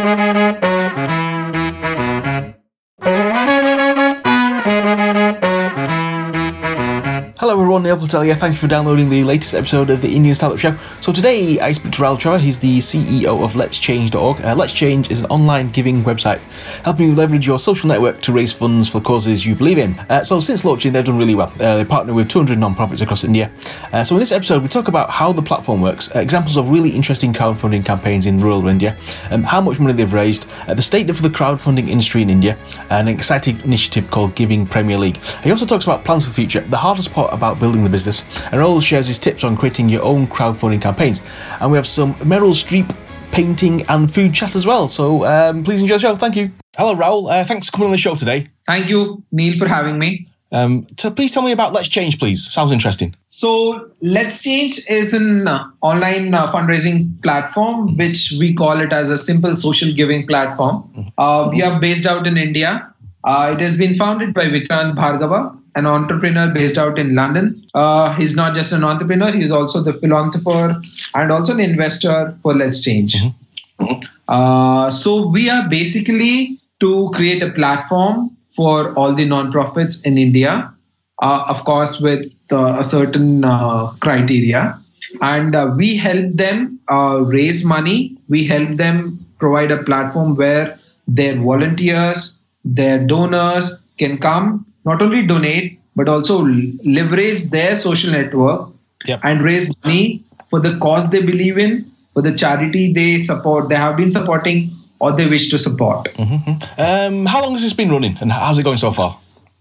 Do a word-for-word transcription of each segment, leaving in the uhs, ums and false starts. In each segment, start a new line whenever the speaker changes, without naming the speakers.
Hello everyone, Neil Patel here. Thank you for downloading the latest episode of the Indian Startup Show. So today I speak to Rahul Trevor. He's the C E O of Let's Change dot org. Uh, Let's Change is an online giving website helping you leverage your social network to raise funds for causes you believe in. Uh, so since launching, they've done really well. Uh, they partner with two hundred non-profits across India. Uh, so in this episode, we talk about how the platform works, uh, examples of really interesting crowdfunding campaigns in rural India, um, how much money they've raised, uh, the state of the crowdfunding industry in India, and an exciting initiative called Giving Premier League. He also talks about plans for the future, the hardest part about building the business, and Rahul shares his tips on creating your own crowdfunding campaigns. And we have some Meryl Streep painting and food chat as well. So um, please enjoy the show. Thank you. Hello, Rahul. Uh, thanks for coming on the show today.
Thank you, Neil, for having me.
Um, so please tell me about Let's Change, please. Sounds interesting.
So Let's Change is an uh, online uh, fundraising platform, which we call it as a simple social giving platform. Uh, we are based out in India. Uh, it has been founded by Vikrant Bhargava, an entrepreneur based out in London. Uh, he's not just an entrepreneur, he is also the philanthropist and also an investor for Let's Change. Mm-hmm. Uh, so we are basically to create a platform for all the nonprofits in India, uh, of course, with uh, a certain uh, criteria. And uh, we help them uh, raise money. We help them provide a platform where their volunteers, their donors can come, not only donate, but also leverage their social network yep. and raise money for the cause they believe in, for the charity they support, they have been supporting, or they wish to support.
Mm-hmm. Um, how long has this been running and how's it going so far?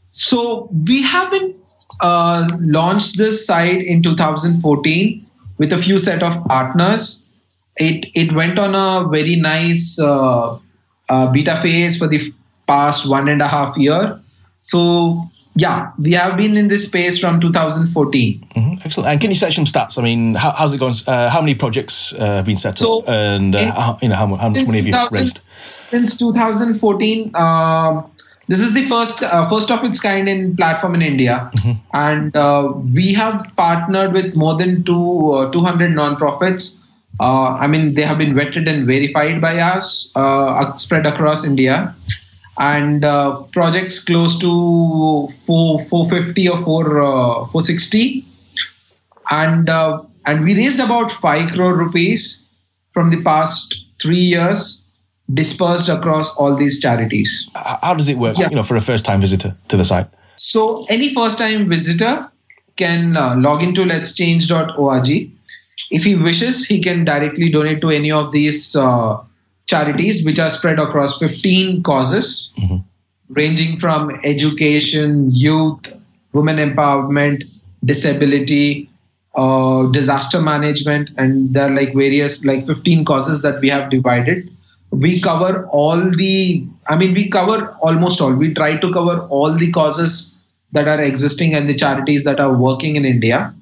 So we have been uh, launched this site in two thousand fourteen with a few set of partners. It it went on a very nice uh, uh, beta phase for the past one and a half year. So yeah, we have been in this space from two thousand fourteen.
Mm-hmm. Excellent. And can you set some stats? I mean, how, how's it going? Uh, how many projects uh, have been set
so
up, and uh,
in,
how, you know how, how much money have you raised?
Since two thousand fourteen, uh, this is the first uh, first of its kind in platform in India, mm-hmm. and uh, we have partnered with more than two uh, two hundred nonprofits. Uh, I mean, they have been vetted and verified by us, uh, spread across India. And uh, projects close to four, 450 or four, uh, four sixty. And uh, and we raised about five crore rupees from the past three years, dispersed across all these charities.
How does it work, yeah. you know, for a first-time visitor to the site?
So any first-time visitor can uh, log into Let's Change dot org. If he wishes, he can directly donate to any of these uh, charities, which are spread across fifteen causes, mm-hmm. ranging from education, youth, women empowerment, disability, uh, disaster management, and there are like various like fifteen causes that we have divided. We cover all the, I mean, we cover almost all. We try to cover all the causes that are existing and the charities that are working in India.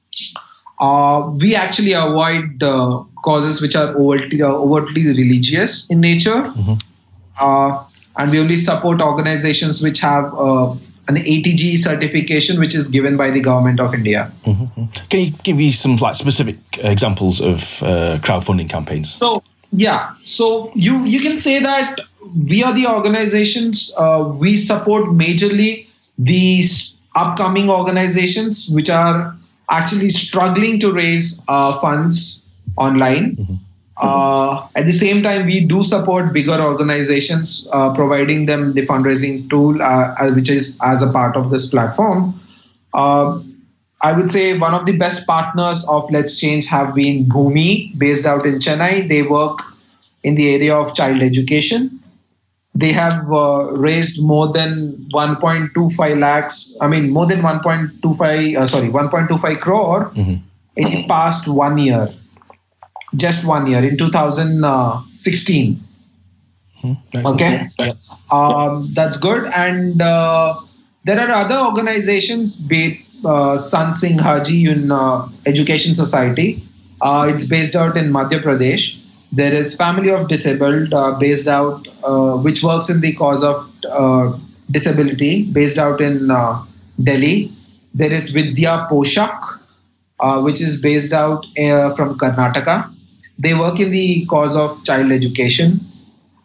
Uh, we actually avoid uh, causes which are overtly, uh, overtly religious in nature. Mm-hmm. Uh, and we only support organizations which have uh, an A T G certification, which is given by the government of India.
Mm-hmm. Can you give me some like specific examples of uh, crowdfunding campaigns?
So, yeah. So you, you can say that we are the organizations, uh, we support majorly these upcoming organizations which are actually struggling to raise uh, funds online. Mm-hmm. Uh, at the same time, we do support bigger organizations, uh, providing them the fundraising tool, uh, which is as a part of this platform. Uh, I would say one of the best partners of Let's Change have been Bhumi, based out in Chennai. They work in the area of child education. They have uh, raised more than one point two five lakhs. I mean, more than one point two five. Uh, sorry, one point two five crore mm-hmm. in the past one year. Just one year in two thousand sixteen. Mm-hmm. Okay, yeah. um, that's good. And uh, there are other organizations, be it uh, San Singh Haji in uh, Education Society. Uh, it's based out in Madhya Pradesh. There is Family of Disabled, uh, based out, uh, which works in the cause of uh, disability, based out in uh, Delhi. There is Vidya Poshak, uh, which is based out uh, from Karnataka. They work in the cause of child education.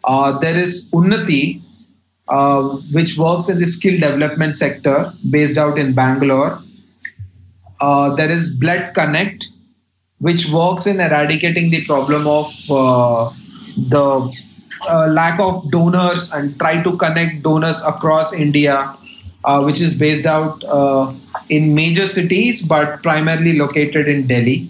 Uh, there is Unnati, uh, which works in the skill development sector based out in Bangalore. Uh, there is Blood Connect, which works in eradicating the problem of uh, the uh, lack of donors and try to connect donors across India, uh, which is based out uh, in major cities, but primarily located in Delhi.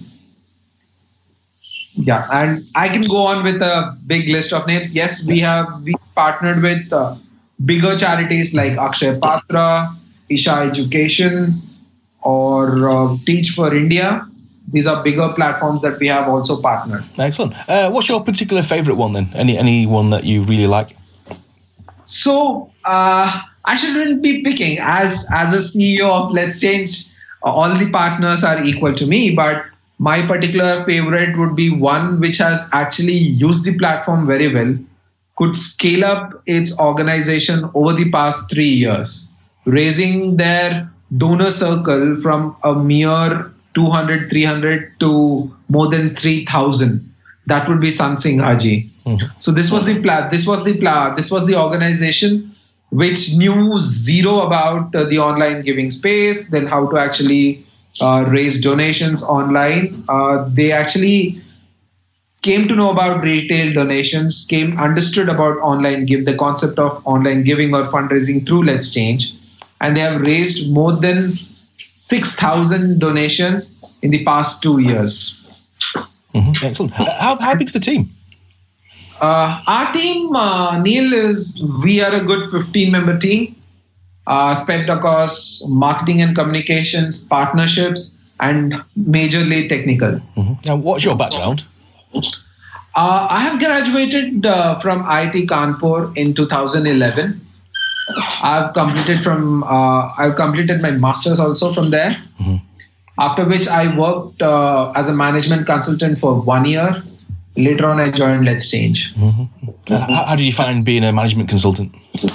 Yeah, and I can go on with a big list of names. Yes, we have we partnered with uh, bigger charities like Akshay Patra, Isha Education, or uh, Teach for India. These are bigger platforms that we have also partnered.
Excellent. Uh, what's your particular favourite one then? Any any one that you really like?
So uh, I shouldn't be picking. As as a C E O of Let's Change, all the partners are equal to me, but my particular favorite would be one which has actually used the platform very well, could scale up its organization over the past three years, raising their donor circle from a mere two hundred, three hundred to more than three thousand. That would be Sansing Haji. Mm-hmm. So this was the pla- this was the pla- this was the organization which knew zero about uh, the online giving space, then how to actually uh, raise donations online. Uh, they actually came to know about retail donations, came understood about online give, the concept of online giving or fundraising through Let's Change, and they have raised more than six thousand donations in the past two years.
Mm-hmm. Excellent. How, how big's the team?
Uh, our team, uh, Neil, is we are a good fifteen-member team, uh, spread across marketing and communications, partnerships, and majorly technical.
Mm-hmm. And what's your background?
Uh, I have graduated uh, from I I T Kanpur in two thousand eleven. I've completed from uh, I've completed my master's also from there. Mm-hmm. After which I worked uh, as a management consultant for one year. Later on, I joined Let's Change.
Mm-hmm. Uh, how, how did you find being a management consultant?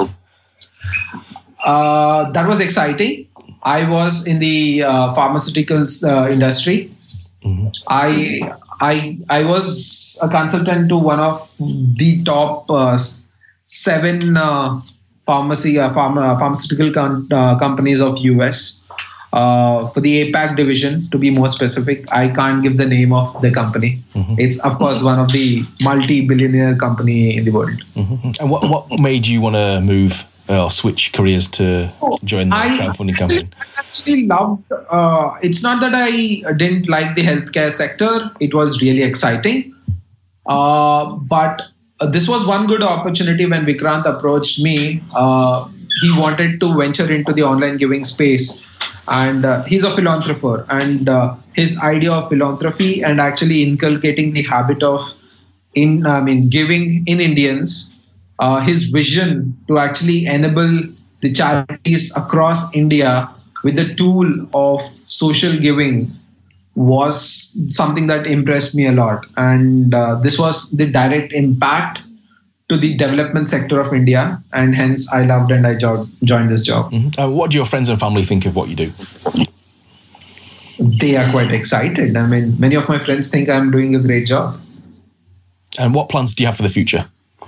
Uh, that was exciting. I was in the uh, pharmaceuticals uh, industry. Mm-hmm. I I I was a consultant to one of the top uh, seven uh, pharmacy uh, pharma, pharmaceutical com- uh, companies of U S. Uh, for the APAC division, to be more specific, I can't give the name of the company. Mm-hmm. It's, of course, one of the multi-billionaire company in the world.
Mm-hmm. And what, what made you want to move uh, or switch careers to join the
I
crowdfunding company?
I actually loved, uh, it's not that I didn't like the healthcare sector. It was really exciting. Uh, but uh, this was one good opportunity when Vikrant approached me. Uh, he wanted to venture into the online giving space. And uh, he's a philanthropist, and uh, his idea of philanthropy and actually inculcating the habit of in I mean giving in Indians, uh, his vision to actually enable the charities across India with the tool of social giving was something that impressed me a lot. And uh, this was the direct impact to the development sector of India, and hence I loved and I jo- joined this job.
Mm-hmm. Uh, what do your friends and family think of what you do?
They are quite excited. I mean, many of my friends think I'm doing a great job.
And what plans do you have for the future?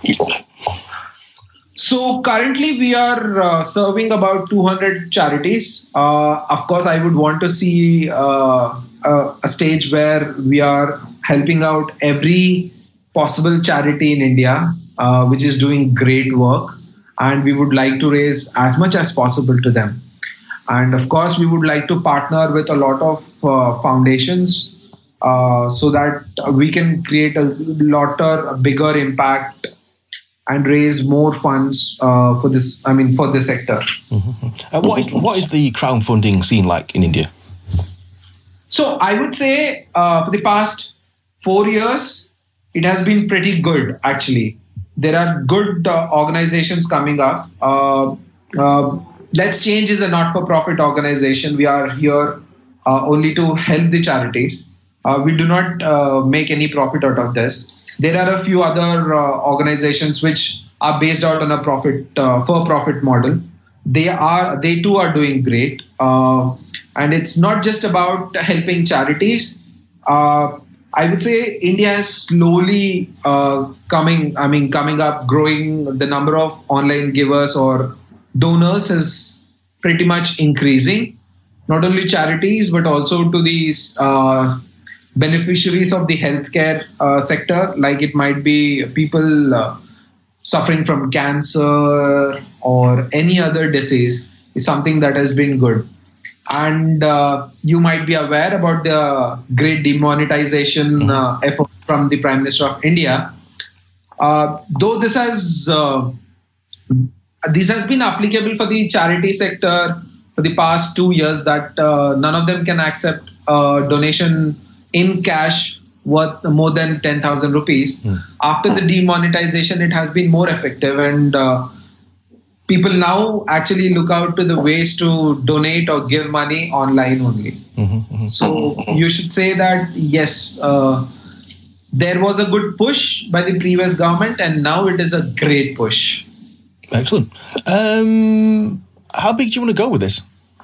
So currently we are uh, serving about two hundred charities. Uh, of course, I would want to see uh, a, a stage where we are helping out every possible charity in India, uh, which is doing great work. And we would like to raise as much as possible to them. And of course, we would like to partner with a lot of uh, foundations uh, so that we can create a lot of bigger impact and raise more funds uh, for this. I mean, for this sector.
Mm-hmm. Uh, what is what is the crowdfunding scene like in India?
So I would say uh, for the past four years, it has been pretty good. Actually, there are good uh, organizations coming up. Uh, uh, Let's Change is a not-for-profit organization. We are here uh, only to help the charities. Uh, we do not uh, make any profit out of this. There are a few other uh, organizations which are based out on a profit uh, for-profit model. They are, they too are doing great. Uh, and it's not just about helping charities. Uh, I would say India is slowly uh, coming, I mean, coming up, growing. The number of online givers or donors is pretty much increasing, not only charities, but also to these uh, beneficiaries of the healthcare uh, sector, like it might be people uh, suffering from cancer or any other disease, is something that has been good. And uh, you might be aware about the great demonetization uh, effort from the Prime Minister of India. Uh, though this has uh, this has been applicable for the charity sector for the past two years, that uh, none of them can accept a donation in cash worth more than ten thousand rupees. Mm. After the demonetization, it has been more effective, and uh, people now actually look out to the ways to donate or give money online only. Mm-hmm, mm-hmm. So you should say that, yes, uh, there was a good push by the previous government, and now it is a great push.
Excellent. Um, how big do you want to go with this?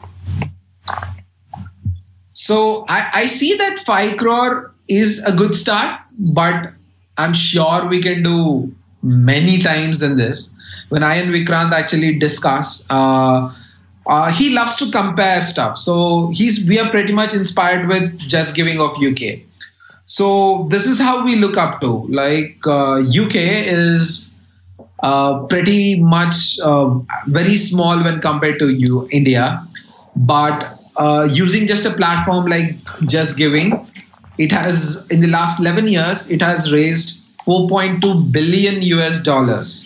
So I, I see that five crore is a good start, but I'm sure we can do many times than this. When I and Vikrant actually discuss, uh, uh, he loves to compare stuff. So he's we are pretty much inspired with Just Giving of U K. So this is how we look up to. Like uh, U K is uh, pretty much uh, very small when compared to you, India. But uh, using just a platform like Just Giving, it has, in the last eleven years, it has raised four point two billion U S dollars.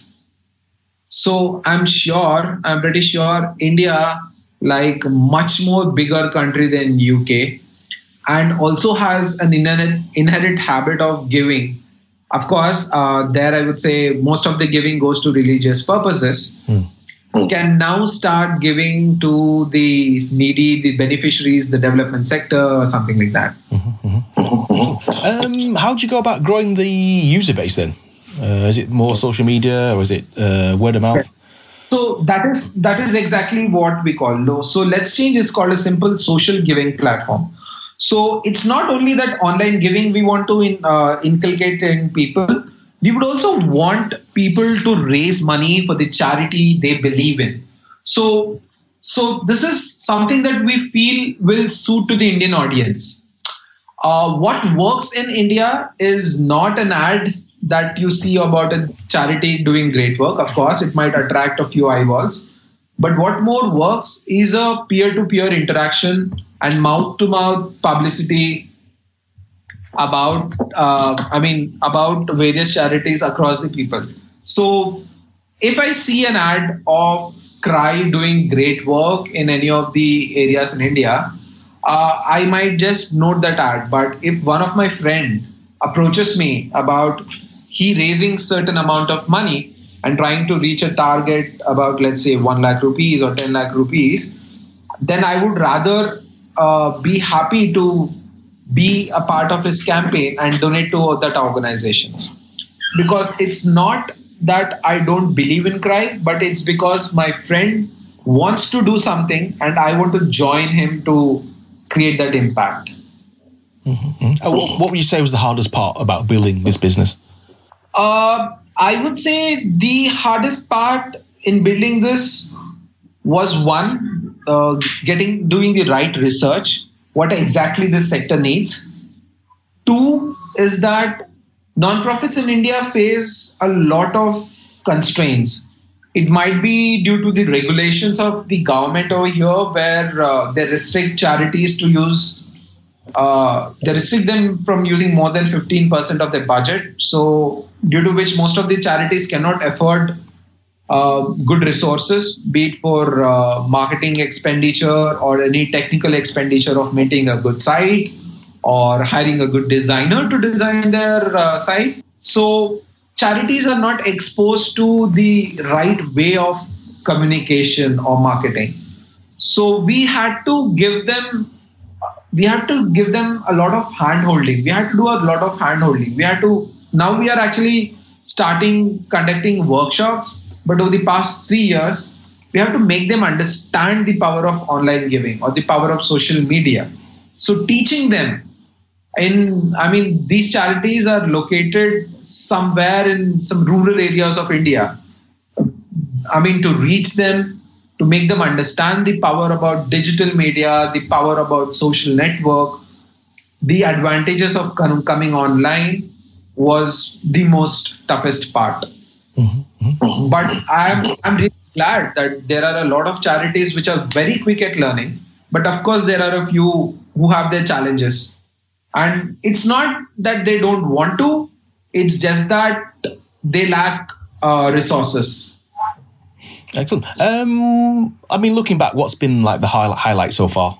So I'm sure, I'm pretty sure India, like much more bigger country than U K, and also has an inherent, inherent habit of giving. Of course, uh, there I would say most of the giving goes to religious purposes. Mm. Can now start giving to the needy, the beneficiaries, the development sector, or something like that.
Mm-hmm, mm-hmm. um, how do you go about growing the user base then? Uh, is it more social media, or is it uh, word of mouth?
Yes. So that is that is exactly what we call. So Let's Change is called a simple social giving platform. So it's not only that online giving we want to in, uh, inculcate in people. We would also want people to raise money for the charity they believe in. So, so this is something that we feel will suit to the Indian audience. Uh, what works in India is not an ad that you see about a charity doing great work. Of course, it might attract a few eyeballs. But what more works is a peer-to-peer interaction and mouth-to-mouth publicity about, uh, I mean, about various charities across the people. So if I see an ad of CRY doing great work in any of the areas in India, uh, I might just note that ad. But if one of my friend approaches me about he raising certain amount of money and trying to reach a target about, let's say, one lakh rupees or ten lakh rupees, then I would rather uh, be happy to be a part of his campaign and donate to that organizations. Because it's not that I don't believe in CRY, but it's because my friend wants to do something and I want to join him to create that impact.
Mm-hmm. Uh, what, what would you say was the hardest part about building this business?
Uh, I would say the hardest part in building this was one, uh, getting doing the right research, what exactly this sector needs. Two is that nonprofits in India face a lot of constraints. It might be due to the regulations of the government over here, where uh, they restrict charities to use Uh, they restrict them from using more than fifteen percent of their budget. So due to which most of the charities cannot afford uh, good resources, be it for uh, marketing expenditure or any technical expenditure of maintaining a good site or hiring a good designer to design their uh, site. So charities are not exposed to the right way of communication or marketing. So we had to give them We had to give them a lot of hand-holding. We had to do a lot of hand-holding. We had to, now we are actually starting conducting workshops, but over the past three years, we have to make them understand the power of online giving or the power of social media. So teaching them in, I mean, these charities are located somewhere in some rural areas of India. I mean, to reach them, to make them understand the power about digital media, the power about social network, the advantages of coming online was the most toughest part. Mm-hmm. Mm-hmm. But I'm, I'm really glad that there are a lot of charities which are very quick at learning. But of course, there are a few who have their challenges. And it's not that they don't want to, it's just that they lack uh, resources.
Excellent. Um, I mean, looking back, what's been like the highlight, highlight so far?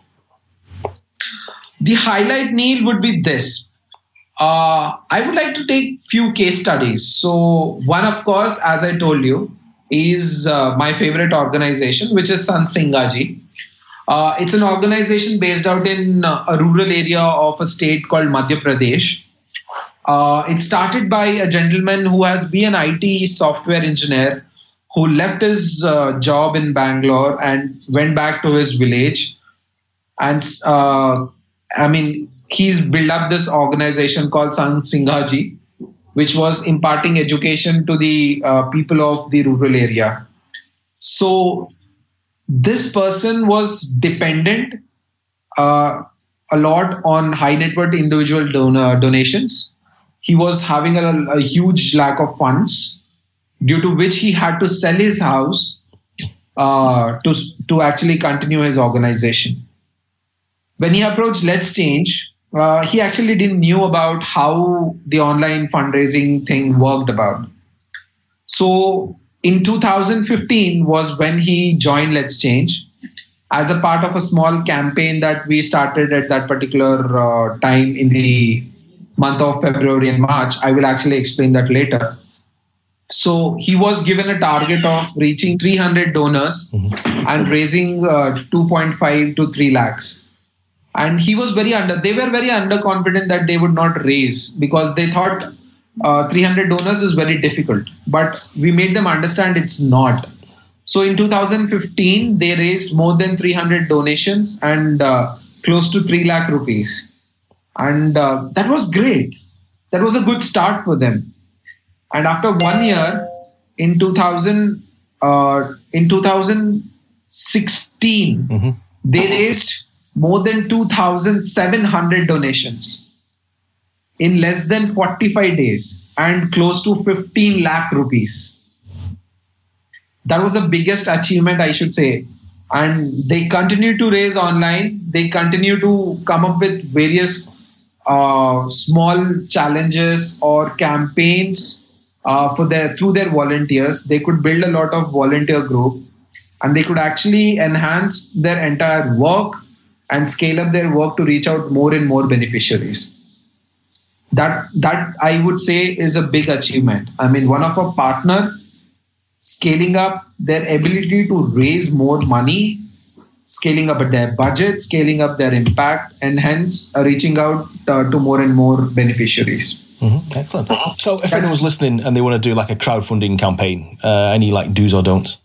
The highlight, Neil, would be this. Uh, I would like to take few case studies. So one, of course, as I told you, is uh, my favorite organization, which is Sant Singha Ji. Uh, it's an organization based out in uh, a rural area of a state called Madhya Pradesh. Uh, it started by a gentleman who has been an I T software engineer who left his uh, job in Bangalore and went back to his village. And uh, I mean, he's built up this organization called Sant Singha Ji, which was imparting education to the uh, people of the rural area. So this person was dependent uh, a lot on high net worth individual donor donations. He was having a, a huge lack of funds, due to which he had to sell his house uh, to, to actually continue his organization. When he approached Let's Change, uh, he actually didn't knew about how the online fundraising thing worked about. So in two thousand fifteen was when he joined Let's Change as a part of a small campaign that we started at that particular uh, time in the month of February and March. I will actually explain that later. So he was given a target of reaching three hundred donors mm-hmm. and raising uh, two point five to three lakhs. And he was very under, they were very underconfident that they would not raise because they thought uh, three hundred donors is very difficult. But we made them understand it's not. So in two thousand fifteen, they raised more than three hundred donations and uh, close to three lakh rupees. And uh, that was great. That was a good start for them. And after one year, in two thousand, uh, in two thousand sixteen, mm-hmm. they raised more than two thousand seven hundred donations in less than forty-five days and close to fifteen lakh rupees. That was the biggest achievement, I should say. And they continue to raise online. They continue to come up with various uh, small challenges or campaigns. Uh, for their through their volunteers. They could build a lot of volunteer group and they could actually enhance their entire work and scale up their work to reach out more and more beneficiaries. That that I would say is a big achievement. I mean, one of our partner scaling up their ability to raise more money, scaling up their budget, scaling up their impact, and hence uh, reaching out uh, to more and more beneficiaries.
Mm-hmm. Excellent. So if anyone's listening and they want to do like a crowdfunding campaign, uh, any like do's or don'ts?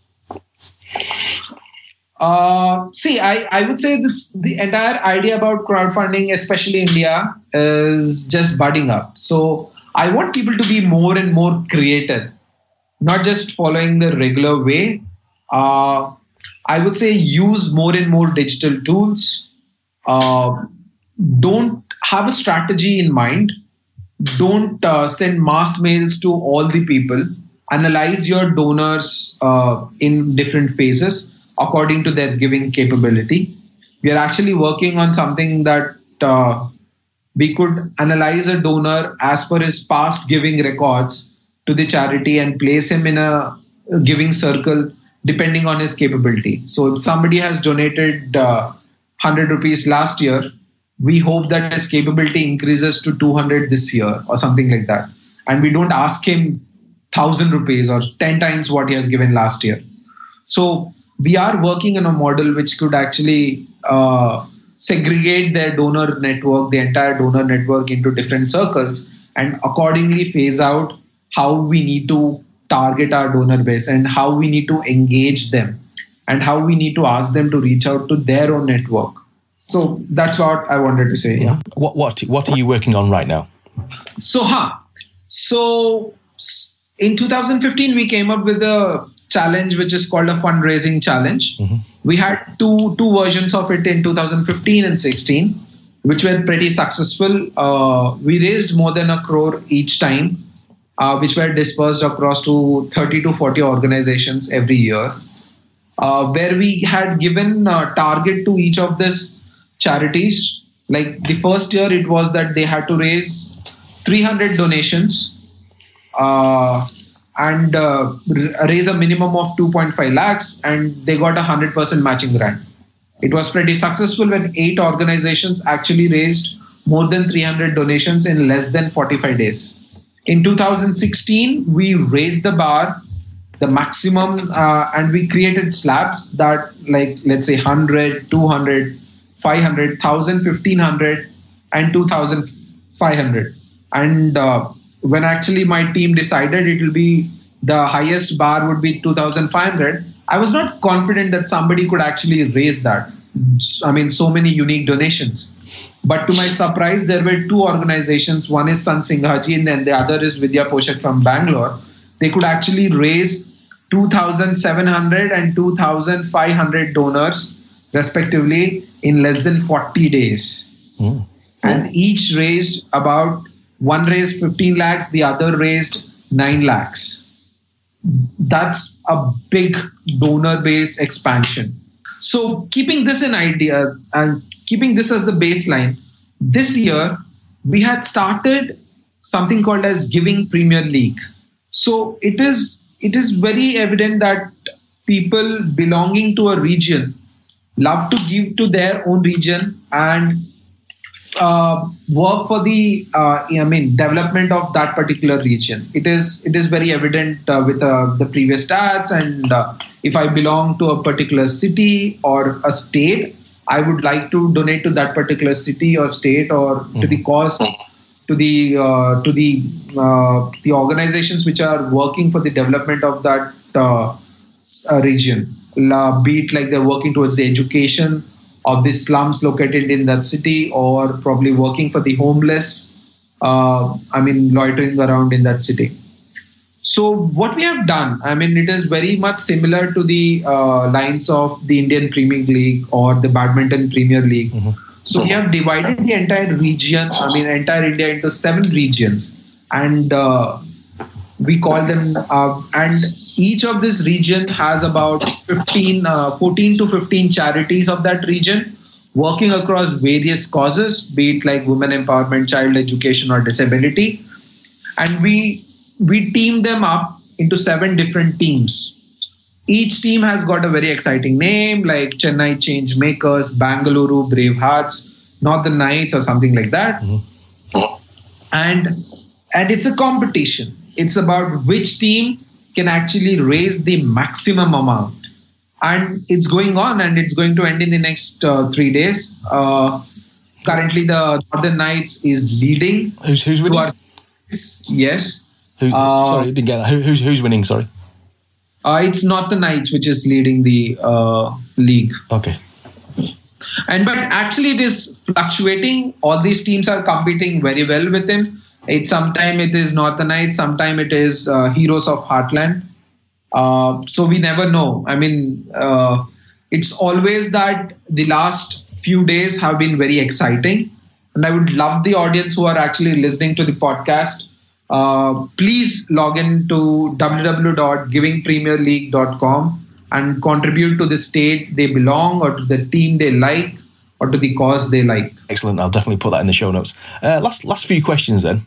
Uh, see, I, I would say this the entire idea about crowdfunding, especially India, is just budding up. So I want people to be more and more creative, not just following the regular way. Uh, I would say use more and more digital tools. Uh, don't have a strategy in mind. Don't uh, send mass mails to all the people. Analyze your donors uh, in different phases according to their giving capability. We are actually working on something that uh, we could analyze a donor as per his past giving records to the charity and place him in a giving circle depending on his capability. So if somebody has donated uh, one hundred rupees last year, we hope that his capability increases to two hundred this year or something like that. And we don't ask him one thousand rupees or ten times what he has given last year. So we are working on a model which could actually uh, segregate their donor network, the entire donor network into different circles and accordingly phase out how we need to target our donor base and how we need to engage them and how we need to ask them to reach out to their own network. So that's what I wanted to say. Yeah.
What what what are you working on right now?
So, huh. So in two thousand fifteen, we came up with a challenge which is called a fundraising challenge. Mm-hmm. We had two two versions of it in two thousand fifteen and sixteen, which were pretty successful. Uh, we raised more than a crore each time, uh, which were dispersed across to thirty to forty organizations every year, uh, where we had given a target to each of these charities. Like the first year, it was that they had to raise three hundred donations uh, and uh, raise a minimum of two point five lakhs, and they got a one hundred percent matching grant. It was pretty successful when eight organizations actually raised more than three hundred donations in less than forty-five days. In two thousand sixteen, we raised the bar, the maximum, uh, and we created slabs that, like, let's say one hundred, two hundred, five hundred, one thousand, fifteen hundred, and two thousand five hundred. And uh, when actually my team decided it will be the highest bar would be two thousand five hundred, I was not confident that somebody could actually raise that. I mean, so many unique donations. But to my surprise, there were two organizations. One is Sant Singhaji and then the other is Vidya Poshak from Bangalore. They could actually raise two thousand seven hundred and two thousand five hundred donors, respectively, in less than forty days. Mm. And each raised about, one raised fifteen lakhs, the other raised nine lakhs. That's a big donor base expansion. So keeping this in idea and keeping this as the baseline, this year we had started something called as Giving Premier League. So it is it is very evident that people belonging to a region love to give to their own region and uh, work for the uh, I mean development of that particular region. It is it is very evident uh, with uh, the previous stats. And uh, if I belong to a particular city or a state, I would like to donate to that particular city or state or mm-hmm. to the cause, to the uh, to the uh, the organizations which are working for the development of that uh, uh, region. Uh, be it like they're working towards the education of the slums located in that city, or probably working for the homeless, uh, I mean, loitering around in that city. So what we have done, I mean, it is very much similar to the uh, lines of the Indian Premier League or the Badminton Premier League. Mm-hmm. So we have divided the entire region, I mean, entire India into seven regions. And uh, we call them, uh, and each of this region has about fifteen, uh, fourteen to fifteen charities of that region working across various causes, be it like women empowerment, child education, or disability. And we we team them up into seven different teams. Each team has got a very exciting name, like Chennai Change Makers, Bangalore Bravehearts, Northern Knights, or something like that. Mm-hmm. And and it's a competition. It's about which team can actually raise the maximum amount. And it's going on, and it's going to end in the next uh, three days. Uh, currently, the Northern Knights is leading.
Who's who's winning? Are,
yes.
Who, uh, sorry, didn't get that. Who, who's who's winning? Sorry.
Uh, it's Northern Knights which is leading the uh, league.
Okay.
And but actually, it is fluctuating. All these teams are competing very well with him. It's sometime it is Northern Knights, sometime it is uh, Heroes of Heartland. Uh, so we never know. I mean, uh, it's always that the last few days have been very exciting. And I would love the audience who are actually listening to the podcast. Uh, please log in to w w w dot giving premier league dot com and contribute to the state they belong, or to the team they like, or to the cause they like.
Excellent. I'll definitely put that in the show notes. Uh, last last few questions then.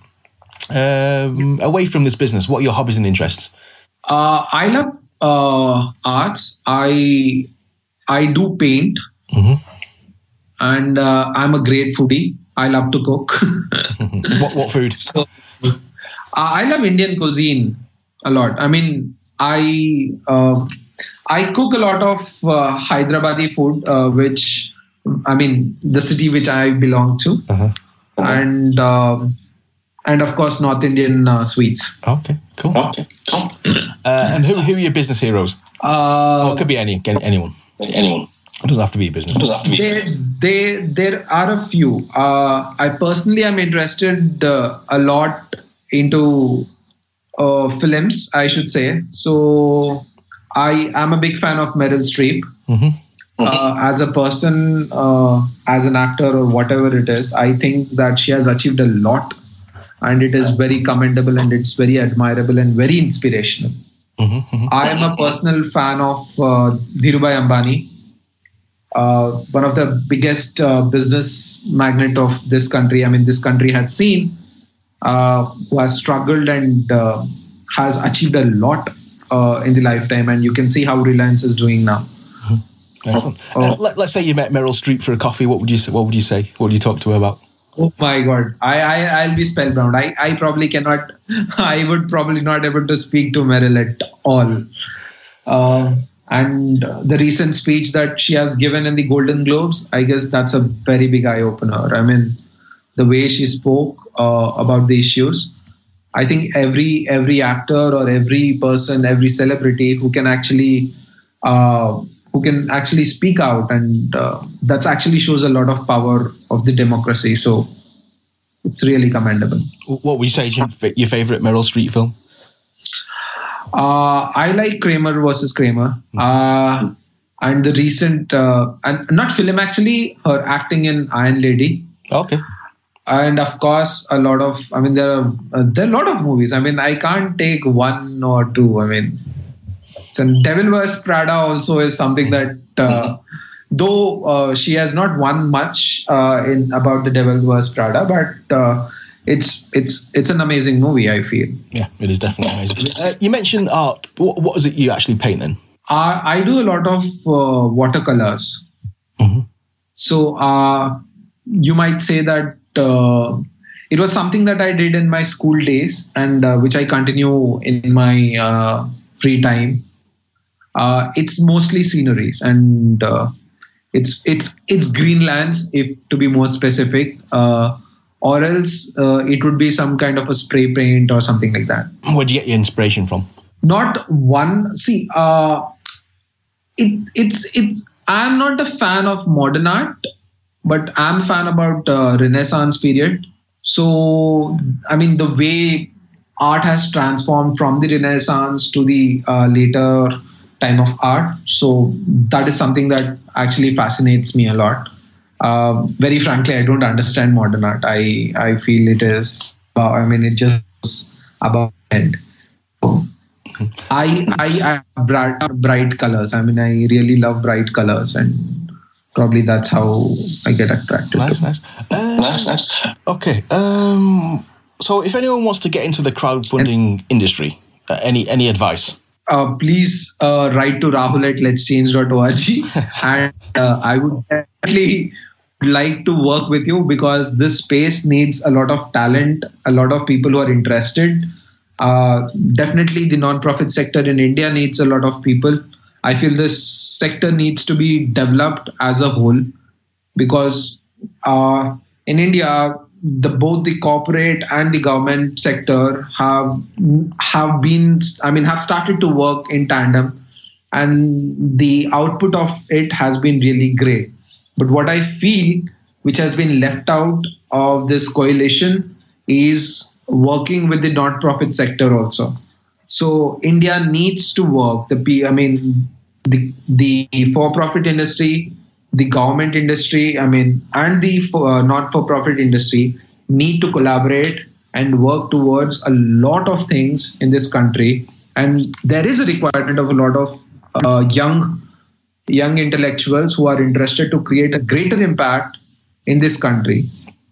Um, away from this business, what are your hobbies and interests?
Uh, I love uh, arts. I I do paint, mm-hmm. and uh, I'm a great foodie. I love to cook.
what what food?
So, uh, I love Indian cuisine a lot. I mean, I uh, I cook a lot of uh, Hyderabadi food, uh, which I mean the city which I belong to, uh-huh. Uh-huh. and. Um, And of course, North Indian uh, sweets.
Okay, cool. Okay, cool. Uh, and who, who are your business heroes?
Uh,
or it could be any, anyone.
Anyone.
It doesn't have to be business. It doesn't have to be
there,
business.
They, there are a few. Uh, I personally am interested uh, a lot into uh, films, I should say. So I am a big fan of Meryl Streep. Mm-hmm. Uh, as a person, uh, as an actor or whatever it is, I think that she has achieved a lot, and it is very commendable and it's very admirable and very inspirational. Mm-hmm, mm-hmm. I am a personal fan of uh, Dhirubhai Ambani, uh, one of the biggest uh, business magnate of this country. I mean, this country has seen, uh, who has struggled and uh, has achieved a lot uh, in the lifetime, and you can see how Reliance is doing now.
Excellent. Oh. Uh, let, let's say you met Meryl Streep for a coffee. What would you say? What would you say? What would you talk to her about?
Oh my God, I I I'll be spellbound. I, I probably cannot. I would probably not able to speak to Meryl at all. Uh, and the recent speech that she has given in the Golden Globes, I guess that's a very big eye opener. I mean, the way she spoke uh, about the issues. I think every every actor or every person, every celebrity who can actually. Uh, who can actually speak out, and uh, that actually shows a lot of power of the democracy. So it's really commendable.
What would you say is your, your favourite Meryl Streep film?
Uh, I like Kramer versus Kramer. Uh, and the recent, uh, and not film actually, her acting in Iron Lady.
Okay.
And of course, a lot of, I mean, there are, uh, there are a lot of movies. I mean, I can't take one or two. I mean, so Devil Wears Prada also is something that, uh, though uh, she has not won much uh, in about the Devil Wears Prada, but uh, it's it's it's an amazing movie, I feel.
Yeah, it is definitely amazing. Uh, you mentioned art. What, what is it you actually paint then?
Uh, I do a lot of uh, watercolors. Mm-hmm. So uh, you might say that uh, it was something that I did in my school days, and uh, which I continue in my uh, free time. Uh, it's mostly sceneries, and uh, it's it's it's Greenlands, if to be more specific, uh, or else uh, it would be some kind of a spray paint or something like that.
Where do you get your inspiration from?
Not one. See, uh, it it's it's. I'm not a fan of modern art, but I'm a fan about uh, Renaissance period. So, I mean, the way art has transformed from the Renaissance to the uh, later time of art. So that is something that actually fascinates me a lot. Uh, very frankly, I don't understand modern art. I, I feel it is, uh, I mean, it just about end. I, I, I bright, bright colors. I mean, I really love bright colors, and probably that's how I get attracted.
Nice, nice. Um, nice, nice. Okay. Um, so if anyone wants to get into the crowdfunding and, industry, uh, any any advice?
Uh, please uh, write to Rahul at let's change dot org, and uh, I would definitely like to work with you, because this space needs a lot of talent, a lot of people who are interested. Uh, definitely the non-profit sector in India needs a lot of people. I feel this sector needs to be developed as a whole, because uh, in India, the both the corporate and the government sector have have been, I mean, have started to work in tandem, and the output of it has been really great. But what I feel, which has been left out of this coalition, is working with the non-profit sector also. So India needs to work. The P, I mean, the the for-profit industry, the government industry, I mean, and the uh, not-for-profit industry need to collaborate and work towards a lot of things in this country. And there is a requirement of a lot of uh, young young intellectuals who are interested to create a greater impact in this country.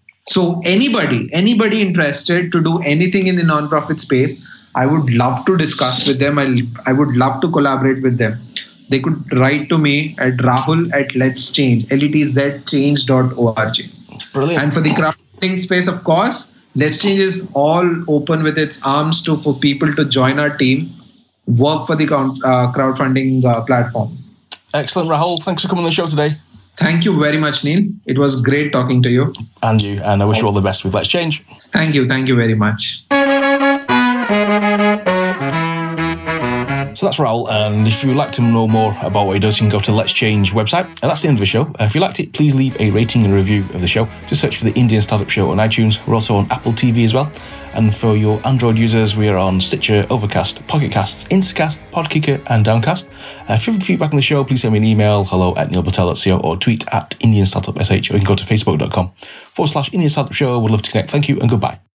So anybody, anybody interested to do anything in the non-profit space, I would love to discuss with them. I I would love to collaborate with them. They could write to me at Rahul at Let's Change, L E T Z change dot org.
Brilliant.
And for the crowdfunding space, of course, Let's Change is all open with its arms to for people to join our team, work for the uh, crowdfunding uh, platform.
Excellent, Rahul. Thanks for coming on the show today.
Thank you very much, Neil. It was great talking to you.
And you. And I wish you all the best with Let's Change.
Thank you. Thank you very much.
So that's Raoul, and if you'd like to know more about what he does, you can go to Let's Change website. And that's the end of the show. Uh, if you liked it, please leave a rating and review of the show. Just search for the Indian Startup Show on iTunes. We're also on Apple T V as well. And for your Android users, we are on Stitcher, Overcast, Pocket Casts, Instacast, Podkicker, and Downcast. Uh, if you have feedback on the show, please send me an email, hello at neil patel dot co, or tweet at Indian Startup S H, or you can go to facebook dot com forward slash Indian Startup Show. We'd love to connect. Thank you and goodbye.